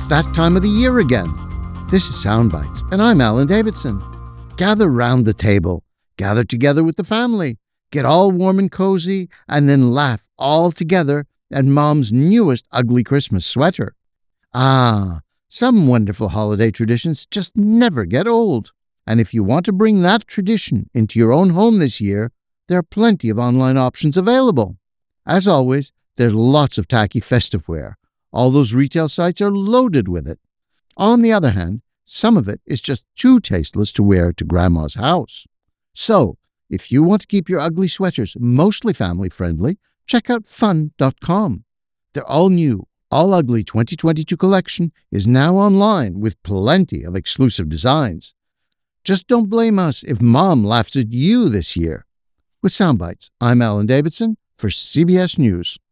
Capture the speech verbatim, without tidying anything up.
It's that time of the year again. This is Soundbites, and I'm Alan Davidson. Gather round the table, gather together with the family, get all warm and cozy, and then laugh all together at Mom's newest ugly Christmas sweater. Ah, some wonderful holiday traditions just never get old. And if you want to bring that tradition into your own home this year, there are plenty of online options available. As always, there's lots of tacky festive wear. All those retail sites are loaded with it. On the other hand, some of it is just too tasteless to wear to Grandma's house. So, if you want to keep your ugly sweaters mostly family-friendly, check out fun dot com. Their all-new, all-ugly twenty twenty-two collection is now online with plenty of exclusive designs. Just don't blame us if Mom laughs at you this year. With Soundbites, I'm Alan Davidson for C B S News.